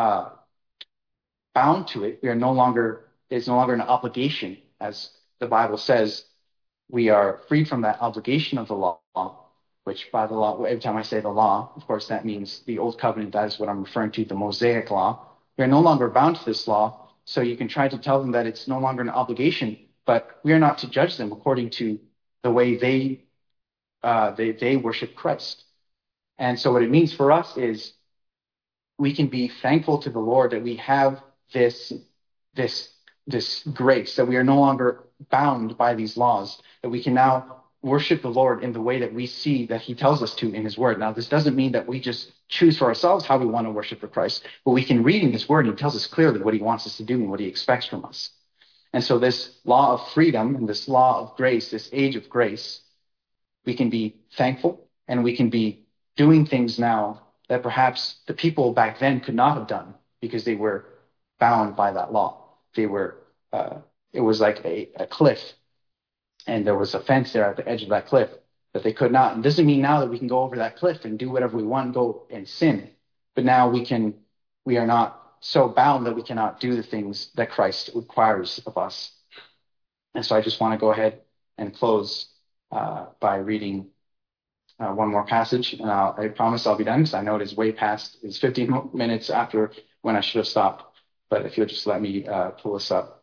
bound to it. It's no longer an obligation, as the Bible says. We are freed from that obligation of the law, which by the law, every time I say the law, of course, that means the Old Covenant. That is what I'm referring to, the Mosaic law. We are no longer bound to this law, so you can try to tell them that it's no longer an obligation, but we are not to judge them according to the way they worship Christ. And so what it means for us is we can be thankful to the Lord that we have this grace, that we are no longer bound by these laws, that we can now worship the Lord in the way that we see that he tells us to in his word. Now, this doesn't mean that we just choose for ourselves how we want to worship for Christ, but we can read in his word and he tells us clearly what he wants us to do and what he expects from us. And so this law of freedom and this law of grace, this age of grace, we can be thankful and we can be doing things now that perhaps the people back then could not have done because they were bound by that law. They were, it was like a cliff, and there was a fence there at the edge of that cliff that they could not. It doesn't mean now that we can go over that cliff and do whatever we want, go and sin. But now we are not so bound that we cannot do the things that Christ requires of us. And so I just want to go ahead and close by reading one more passage. And I promise I'll be done because I know it is way past. It's 15 minutes after when I should have stopped. But if you'll just let me pull this up.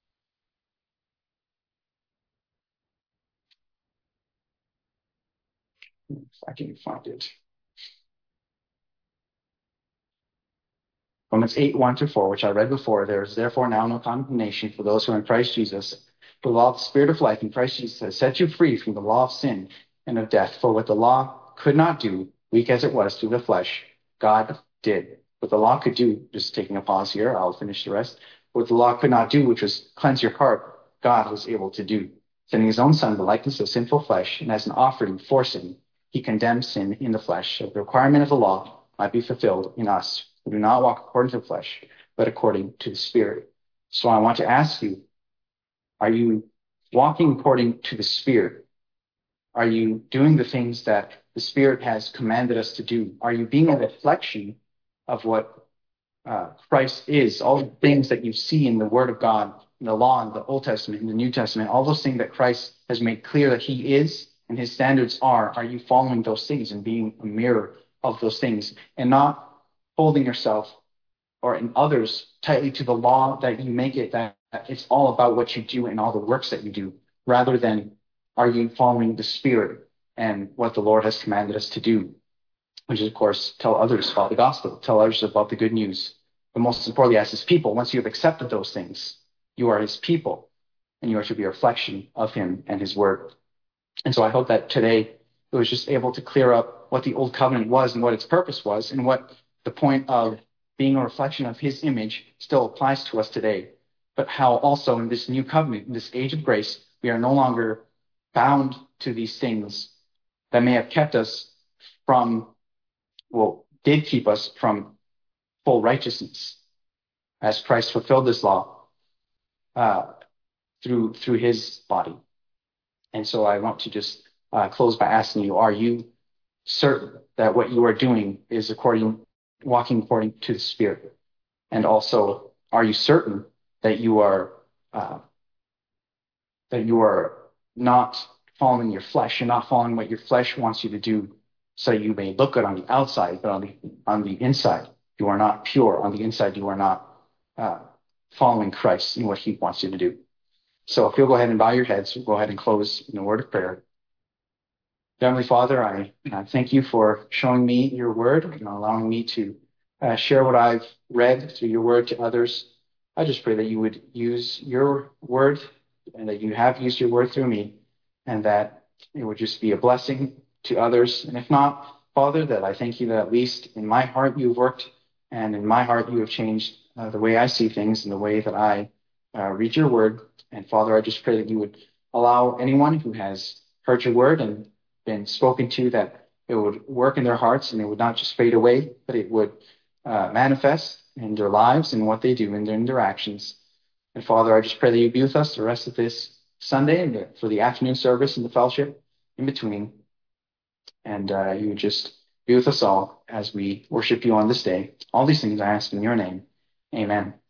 If I can find it. Romans 8:1-4, which I read before. There is therefore now no condemnation for those who are in Christ Jesus. For the law of the Spirit of life in Christ Jesus has set you free from the law of sin and of death. For what the law could not do, weak as it was through the flesh, God did. What the law could do, just taking a pause here, I'll finish the rest. What the law could not do, which was cleanse your heart, God was able to do. Sending his own son, the likeness of sinful flesh, and as an offering for sin, he condemned sin in the flesh, so the requirement of the law might be fulfilled in us who do not walk according to the flesh, but according to the Spirit. So I want to ask you, are you walking according to the Spirit? Are you doing the things that the Spirit has commanded us to do? Are you being a reflection of what Christ is? All the things that you see in the Word of God, in the law, in the Old Testament, in the New Testament, all those things that Christ has made clear that he is and his standards are you following those things and being a mirror of those things and not holding yourself or in others tightly to the law that you make it that it's all about what you do and all the works that you do, rather than are you following the Spirit and what the Lord has commanded us to do, which is, of course, tell others about the gospel, tell others about the good news. But most importantly, as his people, once you have accepted those things, you are his people and you are to be a reflection of him and his word. And so I hope that today it was just able to clear up what the old covenant was and what its purpose was and what the point of being a reflection of his image still applies to us today. But how also in this new covenant, in this age of grace, we are no longer bound to these things that may have kept us from, did keep us from full righteousness, as Christ fulfilled this law through his body. And so I want to just close by asking you, are you certain that what you are doing is walking according to the Spirit? And also, are you certain that you are not following your flesh? You're not following what your flesh wants you to do, so you may look good on the outside, but on the inside, you are not pure. On the inside, you are not following Christ and what he wants you to do. So if you'll go ahead and bow your heads, we'll go ahead and close in a word of prayer. Heavenly Father, I thank you for showing me your word and allowing me to share what I've read through your word to others. I just pray that you would use your word and that you have used your word through me, and that it would just be a blessing to others. And if not, Father, that I thank you that at least in my heart you have worked, and in my heart you have changed the way I see things and the way that I read your word. And Father, I just pray that you would allow anyone who has heard your word and been spoken to, that it would work in their hearts and it would not just fade away, but it would manifest in their lives and what they do in their interactions. And Father, I just pray that you be with us the rest of this Sunday and for the afternoon service and the fellowship in between. And you would just be with us all as we worship you on this day. All these things I ask in your name. Amen.